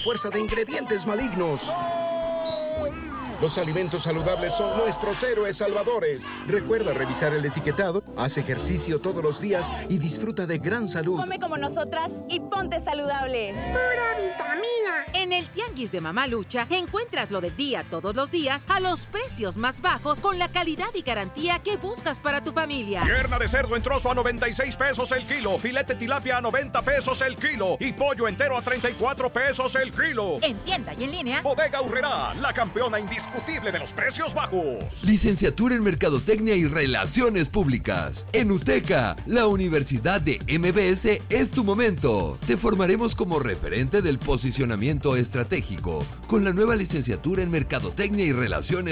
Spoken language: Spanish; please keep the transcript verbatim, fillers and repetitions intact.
fuerza de ingredientes malignos. Los alimentos saludables son nuestros héroes salvadores. Recuerda revisar el etiquetado, haz ejercicio todos los días y disfruta de gran salud. Come como nosotras y ponte saludable. ¡Pura vitamina! En el Tianguis de Mamalucha encuentras lo del día todos los días a los precios más bajos con la calidad y garantía que buscas para tu familia. Pierna de cerdo en trozo a noventa y seis pesos el kilo, filete tilapia a noventa pesos el kilo y pollo entero a treinta y cuatro pesos el kilo. En tienda y en línea. Bodega Aurrerá, la campeona indiscutible de los precios bajos. Licenciatura en Mercadotecnia y Relaciones Públicas. En UTECA, la Universidad de M B S es tu momento. Te formaremos como referente del posicionamiento estratégico con la nueva licenciatura en Mercadotecnia y Relaciones